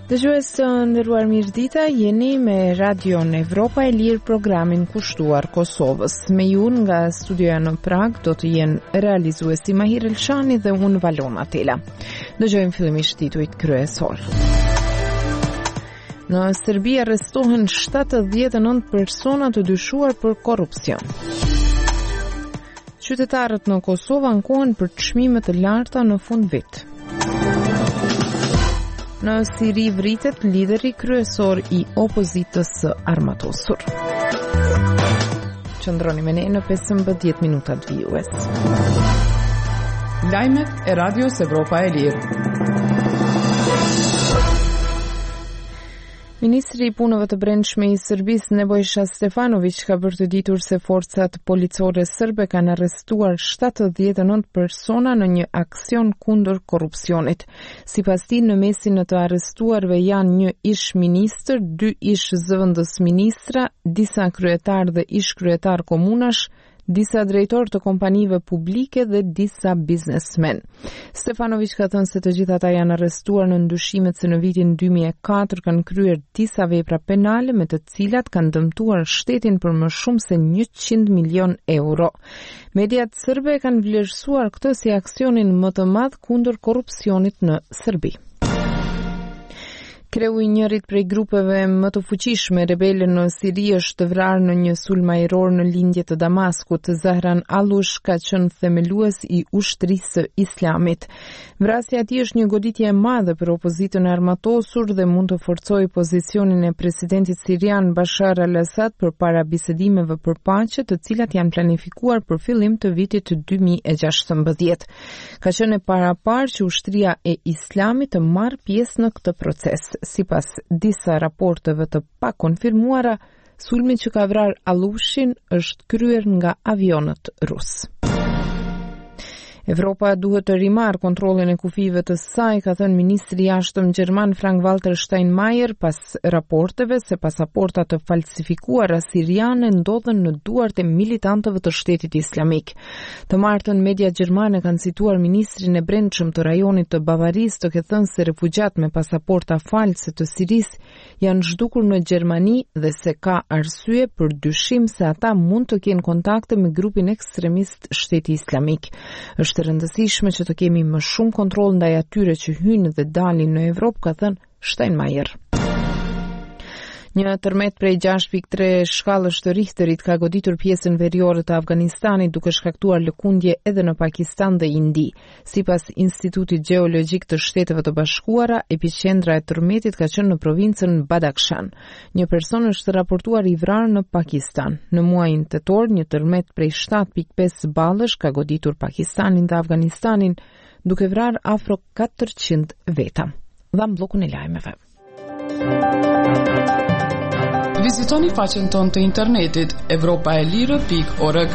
Dëgjues të nderuar mirëdita, jeni me Radion Evropa e Lirë, programin kushtuar Kosovës. Me ju nga studioja në Prag do të jenë realizuesi Mahir Elshani dhe unë Valona Tela. Dëgjojmë fillimisht titujt kryesor. Në Serbi arrestohen 79 persona të dyshuar për korrupsion. Qytetarët në Kosovë ankohen për çmime të larta në fund vit. Në Siri vritet lideri kryesor I opozitës së armatosur. Qëndroni me ne në 15 minutat vijues. Lajmet e Radios Evropa e Lirë. Ministri I punëve të brendshme I Serbisë Nebojša Stefanović ka bërë të ditur se forcat policore serbe kanë arrestuar 79 persona në një aksion kundër korrupsionit. Sipas tij, në mesin e të arrestuarve janë një ish ministër, 2 ish zëvendës ministra, disa kryetar dhe ish kryetar komunash, disa drejtor të kompanive publike dhe disa biznesmen. Stefanović ka thënë se të gjithë ata janë arrestuar në ndyshimet se në vitin 2004 kanë kryer disa vepra penale me të cilat kanë dëmtuar shtetin për më shumë se 100 milion euro. Mediat serbe kanë vlerësuar këtë si aksionin më të madh kundër korrupsionit në Serbi. Kreu I njërit prej grupeve më të fuqishme rebele në Siri është vrarë në një sulm ajror në lindje të Damaskut. Zahran Allush ka qenë themelues I ushtrisë së Islamit. Vrasja e tij është një goditje e madhe për opozitën e armatosur dhe mund të forcojë pozicionin e presidentit sirian Bashar al-Assad përpara bisedimeve për paqe, të cilat janë planifikuar për fillim të vitit 2016. Ka qenë paraparë që ushtria e Islamit të marrë pjesë në këtë proces. Sipas disa raporteve të pakonfirmuara, sulmi që ka vrarë Allushin është kryer nga avionët rus. Evropa duhet të rimarrë kontrollin e kufive të saj, ka thënë ministri I jashtëm gjerman Frank-Walter Steinmeier pas raporteve se pasaporta të falsifikuara siriane ndodhen në duart e militantëve të Shtetit Islamik. Të martën media gjermane kanë cituar ministrin e brendshëm të rajonit të Bavarisë të ketë thënë se refugjat me pasaporta false të Sirisë janë zhdukur në Gjermani dhe se ka arsye për dyshim se ata mund të kenë kontakte me grupin ekstremist Shteti Islamik. Është rëndësishme që të kemi më shumë kontroll ndaj atyre që hyjnë dhe dalin në Evropë, ka thënë Steinmeier. Një tërmet prej 6.3 shkallës të Richterit ka goditur pjesën veriore të Afganistanit duke shkaktuar lëkundje edhe në Pakistan dhe Indi. Sipas Institutit Gjeologjik të Shteteve të Bashkuara, epiqendra e tërmetit ka qenë në provincën Badakhshan. Një person është raportuar I vrarë në Pakistan. Në muajin tetor, një tërmet prej 7.5 ballësh ka goditur Pakistanin dhe Afganistanin, duke vrarë afro 400 veta. Dha bllokun e lajmeve. Vizitoni faqen tonë të internetit evropaelire.org.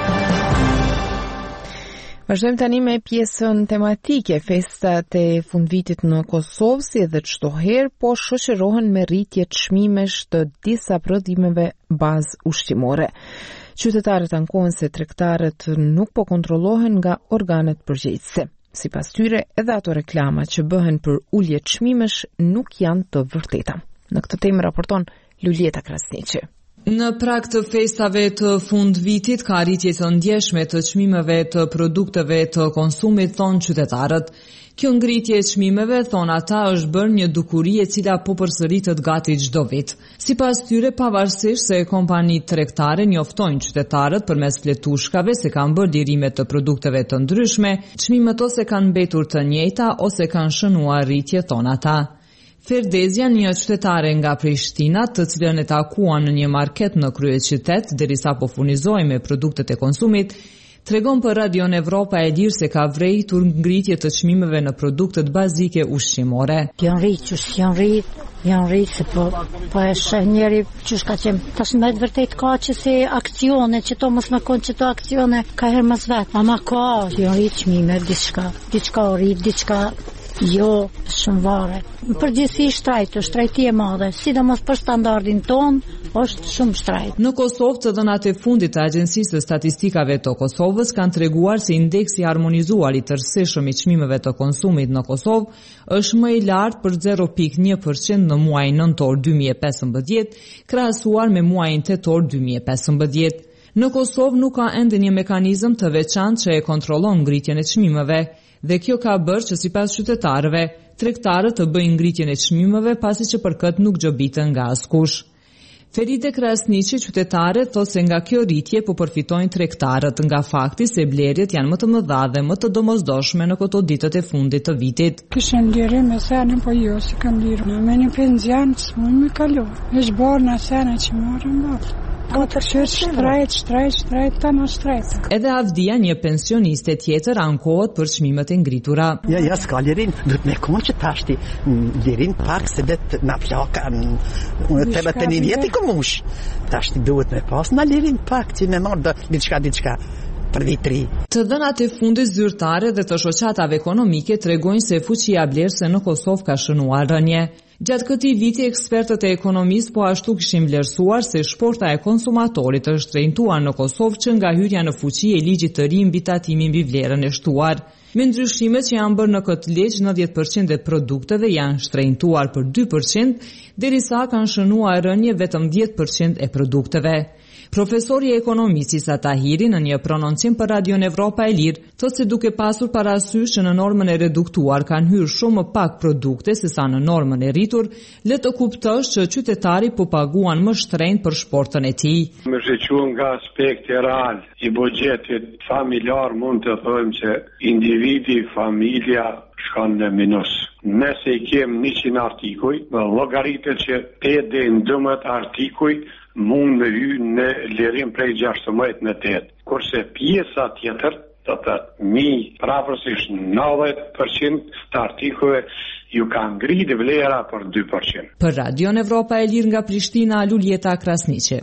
Vazhdojmë tani me pjesën tematike. Festat e fundvitit në Kosovë, si edhe çdo herë, po shoqërohen me rritje çmimesh të disa prodhimeve bazë ushqimore. Qytetarët ankohen se tregtarët nuk po kontrollohen nga organet përgjegjëse. Sipas tyre, edhe ato reklama që bëhen për ulje çmimesh nuk janë të vërteta. Në këtë temë raporton Lulieta Krasniqi. Në prag të festave të fund vitit ka rritje të ndjeshme të çmimeve të produkteve të konsumit, thonë qytetarët. Kjo ngritje e çmimeve, thonë ata, është bërë një dukuri e cila po përsëritet gati çdo vit. Sipas tyre, pavarësisht se kompanitë tregtare njoftojnë qytetarët përmes fletushkave se kanë bërë lirime të produkteve të ndryshme, çmimet ose kanë mbetur të njëjta ose kanë shënuar rritje, thonë ata. Ferdezja, një qytetare nga Prishtina, të cilën e takuan në një market në kryeqytet, derisa po furnizoi me produktet e konsumit, tregon për Radion Evropa e Lirë se ka vërejtur ngritje të çmimeve në produktet bazike ushqimore. Janë rritë se po e sheh njeri që ka qenë tash me vërtet ka që se aksione, që to mos më kon që to aksione ka herë mas vet. Ama ka, janë rritë çmime, diçka u rrit, diçka Jo, shumë varet. Në përgjithësi shtrajti e madhe, sidomos për standardin ton, është shumë shtrajt. Në Kosovë, të dhënat e fundit të Agjencisë së Statistikave të Kosovës kanë treguar se indeksi harmonizuar i tërësishëm i çmimeve të konsumit në Kosovë është më i lartë për 0.1% në muajin nëntor 2015, krahasuar me muajin tetor 2015. Në Kosovë nuk ka ende një mekanizëm të veçantë që e kontrollon ngritjen e çmimeve, dhe kjo ka bërë që sipas qytetarëve, tregtarët të bëjnë ngritjen e çmimeve pasi që për këtë nuk gjobitën nga askush. Feride Krasniqi, qytetare, thotë se nga kjo rritje po përfitojnë tregtarët nga fakti se blerjet janë më të mëdha dhe më të domosdoshme në këto ditët e fundit të vitit. Kishin lirim me senin, po jo si kanë lirim. Me një penzion s'mund me kalu. Është bërë në senin që morën bërë. Shtrejt, të në shtrejt. Edhe Avdia, një pensioniste tjetër, ankohet për çmimet e ngritura. Ja, s'ka lirin, dhëtë me konë që tashti, lirin pak se det në plaka, unë të të një vjeti këmush. Tashti duhet me pas në lirin pak, që me marrë diçka. Për vitri. Të dhënat e fundit zyrtare dhe të shoqatave ekonomike tregojnë se fuqia blerëse në Kosovë ka shënuar rënje. Gjatë këtij viti, ekspertët e ekonomisë po ashtu kishin vlerësuar se shporta e konsumatorit është shtrenjtuar në Kosovë që nga hyrja në fuqi e ligjit të ri mbi tatimin mbi vlerën e shtuar. Me ndryshimet që janë bërë në këtë ligj, 90% e produkteve janë shtrenjtuar për 2%, derisa kanë shënuar rënje vetëm 10% e produkteve. Profesori i ekonomisë Isa Tahiri në një prononcim për Radion Evropa e Lirë thotë se duke pasur parasysh që në normën e reduktuar kanë hyrë shumë më pak produkte sesa në normën e rritur, le të kuptosh që qytetari po paguan më shtrenjtë për shportën e tij. Me shqyrtuar nga aspekti real i buxhetit familjar mund të thojmë që individi, familja shkon në minus. Nëse i kem 100 artikuj, llogaritet që 8 deri në 12 artikuj mund me hy në lirim prej 16 në 8. Kurse pjesa tjetër, do të prapërsisht 90% të artikujve ju kanë ngritë vlera për 2%. Për Radion Evropa e Lirë nga Prishtina, Luljeta Krasniqi.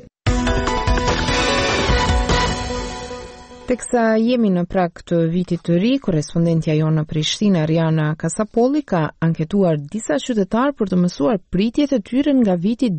Teksa jemi në prag të vitit të ri, korespondentja jonë në Prishtinë, Ariana Kasapolli, ka anketuar disa qytetarë për të mësuar pritjet e tyre nga viti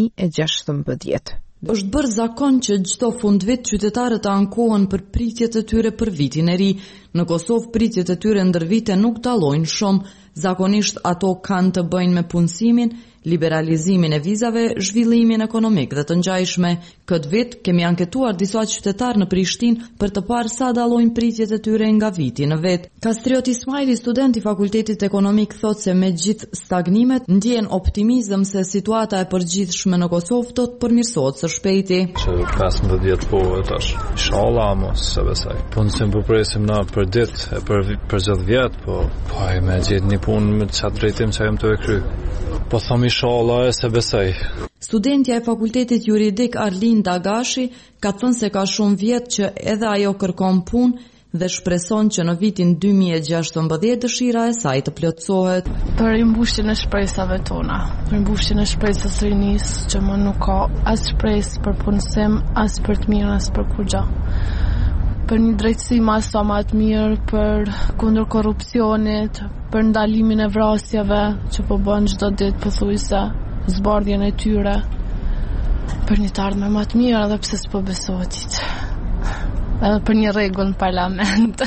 2016. Është bërë zakon që çdo fundvit qytetarët të ankohen për pritjet e tyre për vitin e ri. Në Kosovë pritjet e tyre ndër vite nuk dallojnë shumë. Zakonisht ato kanë të bëjnë me punësimin, liberalizimin e vizave, zhvillimin ekonomik dhe të ngjajshme. Këtë vit kemi anketuar disa qytetarë në Prishtinë për të parë sa dallojnë pritjet e tyre nga viti në vit. Kastriot Ismaili, student i Fakultetit Ekonomik, thotë se me gjithë stagnimet ndjen optimizëm se situata e përgjithshme në Kosovë do të përmirësohet së shpejti. Që 15 vjet po tash. Inshallah mos se besoj. Po nëse po presim na për ditë, për çdo vjet, po e më gjet një punë me çat drejtim që jam të e kry. Po thom inshallah e se besoj. Studentja e Fakultetit Juridik Arlin Dagashi ka thënë se ka shumë vjet që edhe ajo kërkon punë dhe shpreson që në vitin 2016 dëshira e saj të plotësohet. Për rimbushjen e shpresave tona, për rimbushjen e shpresës së rinisë që më nuk ka as shpresë për punësim, as për të mirën, as për kurrë. Për një drejtësi më sa më të mirë, për kundër korrupsionit, për ndalimin e vrasjeve që po bën çdo ditë pothuajse, zbardhjen e tyre, për një të ardhme më të mirë edhe pse s'po besohet. Edhe për një rregull në parlament.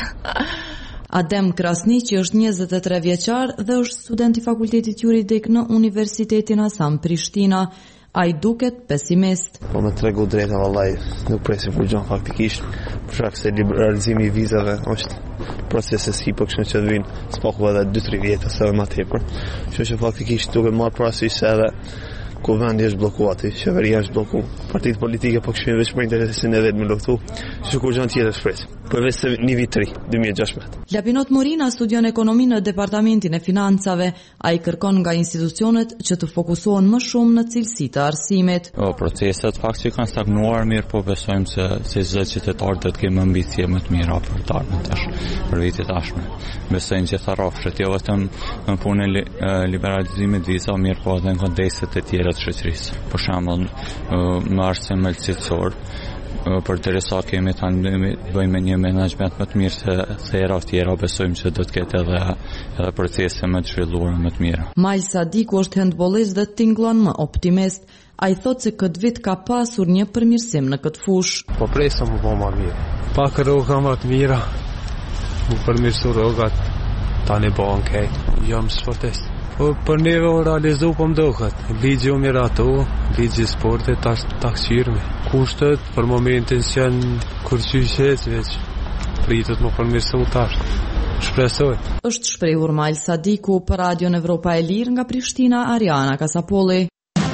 Adem Krasniqi është 23 vjeçar dhe është student i Fakultetit Juridik në Universitetin Hasan Prishtina. Ai duket pesimist. Po me tregu drejta vallai, nuk presim kur gjën faktikisht, për shkak se liberalizimi i vizave është proces i sipër që vjen spaku edhe 2-3 vjet ose më tepër. Kështu që faktikisht duhet marr parasysh se edhe kuvendi është bllokuar, qeveria është bllokuar. Partitë politike po kishin vetëm për interesin e vet me luftu. Kështu kur gjën tjetër shpresë. Përveç se një vit të ri, 2016. Lapinot Morina studion ekonomi në Departamentin e Financave. Ai kërkon nga institucionet që të fokusohen më shumë në cilësitë të arsimit. Proceset faktikisht kanë stagnuar, mirë po besojmë se çdo qytetar do të kemë ambicje më të mira për të ardhmen tash, për vitet tashme. Besojmë që ta rrofshet jo vetëm në punën e liberalizimit vizave, mirë po edhe në kontekstet e tjera të shoqërisë. Për shembull, në arsim mëlçësor për derisa kemi tani bëjmë një menaxhment më të mirë se era tjera, besojmë se do të ketë edhe procese më të zhvilluara më të mira. Majl Sadiku është handbollist dhe tingëllon më optimist. Ai thotë se këtë vit ka pasur një përmirësim në këtë fushë. Po presëm më bëma mirë. Pak rroga më të mira. Më përmirësu rrogat. Tani bëhen kejt. Jam sportist. Po për neve o realizu po mdohet. Ligji o miratu, ligji sportit takshirme. Kushtet për momentin që janë kurqyshet veç. Pritet më përmirësu tash. Shpresoj. Është shprehur Majl Sadiku për Radion Evropa e Lirë nga Prishtina, Ariana Kasapolli.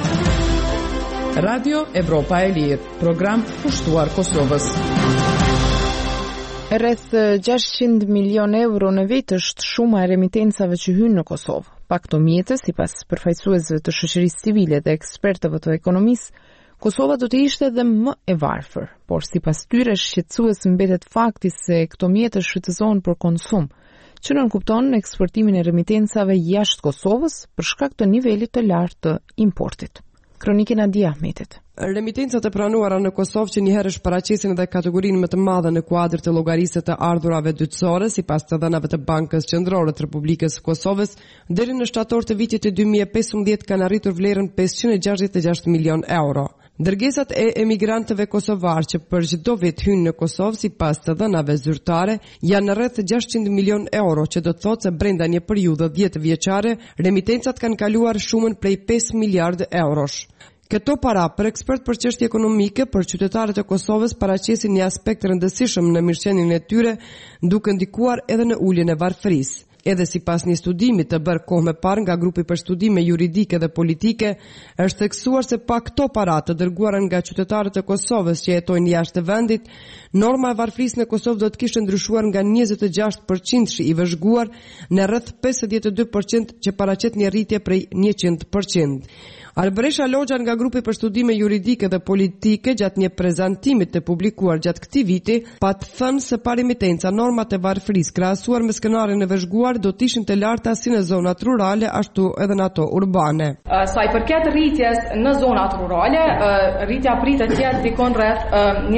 Radio Evropa e Lirë, program kushtuar Kosovës. Rreth 600 milion euro në vit është shuma e remitencave që hynë në Kosovë. Pa këto mjete, sipas përfaqësuesve të shoqërisë civile dhe ekspertëve të ekonomisë, Kosova do të ishte edhe më e varfër, por sipas tyre shqetësues mbetet fakti se këto mjete shfrytëzohen për konsum, që nënkupton eksportimin e remitencave jashtë Kosovës për shkak të nivelit të lartë të importit. Kronikën Nadia Ahmetit. Remitencat e pranuara në Kosovë që njëherë shparaqesin edhe kategorinë më të madhe në kuadër të llogarisë të ardhurave dytësore, sipas të dhënave të Bankës Qendrore të Republikës së Kosovës, deri në shtator të vitit të 2015 kanë arritur vlerën 566 milion euro. Dërgesat e emigrantëve kosovar që për çdo vit hynë në Kosovë sipas të dhënave zyrtare janë rreth 600 milion euro, që do të thotë se brenda një periudhe 10 vjeçare remitencat kanë kaluar shumën prej 5 miliardë eurosh. Këto para për ekspert për çështje ekonomike për qytetarët e Kosovës paraqesin një aspekt rëndësishëm në mirëqenien e tyre, duke ndikuar edhe në uljen e varfërisë. Edhe sipas një studimi të bërë kohë më parë nga grupi për studime juridike dhe politike, është theksuar se pa këto para të dërguara nga qytetarët e Kosovës që jetojnë jashtë vendit, norma e varfërisë në Kosovë do të kishte ndryshuar nga 26% i vëzhguar në rreth 52% që paraqet një rritje prej 100%. Alberesha Logja nga grupi për studime juridike dhe politike gjatë një prezantimi të publikuar gjatë këtij viti, pa të thënë se pa remitenca normat e varfërisë krahasuar me skenarin e vëzhguar do të ishin të larta si në zonat rurale ashtu edhe në ato urbane. Sa i përket rritjes në zonat rurale, rritja pritet të jetë dikon rreth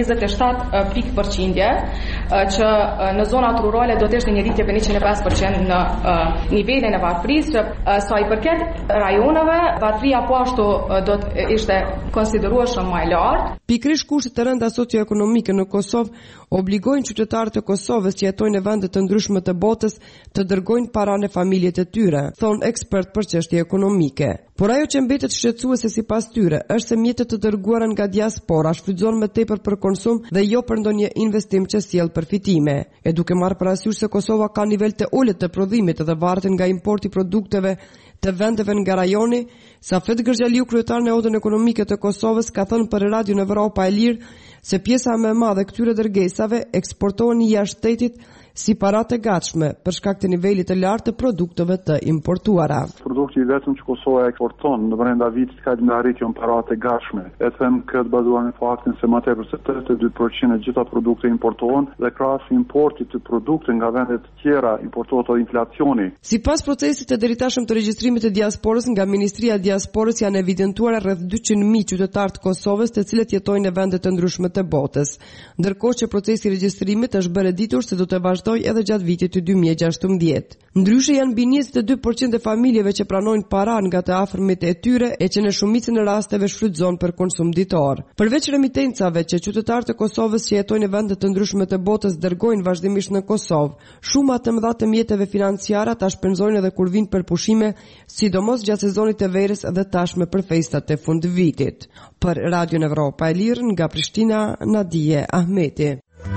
27% që në zonat rurale do të ishte një rritje për 105% në nivelin e varfërisë. Sa i përket rajoneve, varfëria po ashtu do të ishte konsiderueshëm më e lartë. Pikërisht kushtet e rënda socioekonomike në Kosovë obligojnë qytetarët e Kosovës që jetojnë në vende të ndryshme të botës të dërgojnë para në familjet e tyre, thon ekspert për çështje ekonomike. Por ajo që mbetet shqetësuese sipas tyre është se mjetet të dërguara nga diaspora shfrytëzohen më tepër për konsum dhe jo për ndonjë investim që sjell përfitime. E duke marrë parasysh se Kosova ka nivel të ulët të prodhimit dhe varet nga importi produkteve të vendeve nga rajoni, Safet Gërgjaliu, kryetar në Odën Ekonomike të Kosovës, ka thënë për Radion Evropa e Lirë se pjesa më e madhe këtyre dërgesave eksportohen jashtë shtetit si para të gatshme për shkak të nivelit të lartë të produkteve të importuara. Produkti vetëm që Kosova eksporton në brenda vitit ka një arritje në para të gatshme. E them këtë bazuar në faktin se më tepër se 82% e gjitha produkte importohen dhe krahas importit të produkte nga vende të tjera importohet edhe inflacioni. Sipas procesit të deritashëm të regjistrimit të diasporës nga Ministria e Diasporës janë evidentuar rreth 200.000 qytetarë të Kosovës të cilët jetojnë në vende të ndryshme të botës, ndërkohë që procesi i regjistrimit është bërë ditur se do të vazhdojë edhe gjatë vitit të 2016. Ndryshe janë mbi 22% e familjeve që pranojnë para nga të afërmit e tyre e që në shumicën e rasteve shfrytëzon për konsum ditor. Përveç remitencave që qytetarët e Kosovës që jetojnë në vende të ndryshme të botës dërgojnë vazhdimisht në Kosovë, shumë të mëdha të mjeteve financiare ta shpenzojnë edhe kur vinë për pushime, sidomos gjatë sezonit të verës dhe tashme për festat e fundvitit. Për Radion Evropa e Lirë nga Prishtina, Nadia Ahmeti.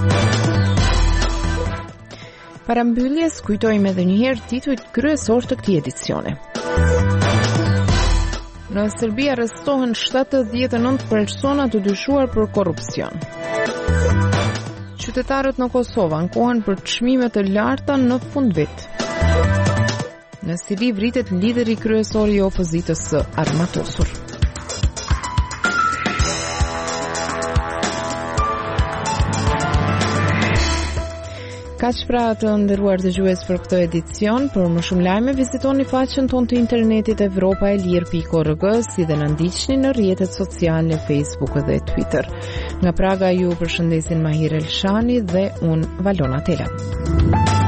Para mbylljes, kujtojmë edhe njëherë titujt kryesor të këtij edicioni. Në Serbi arrestohen 79 persona të dyshuar për korrupsion. Qytetarët në Kosovë ankohen për çmime të larta në fundvit. Në Siri vritet lideri kryesor i opozitës së armatosur. Kaq pra të nderuar dëgjues për këtë edicion. Për më shumë lajme vizitoni faqen tonë të internetit evropaelir.org, si dhe na ndiqni në rrjetet sociale Facebook dhe Twitter. Nga Praga ju përshëndesin Mahir Elshani dhe unë Valona Tela.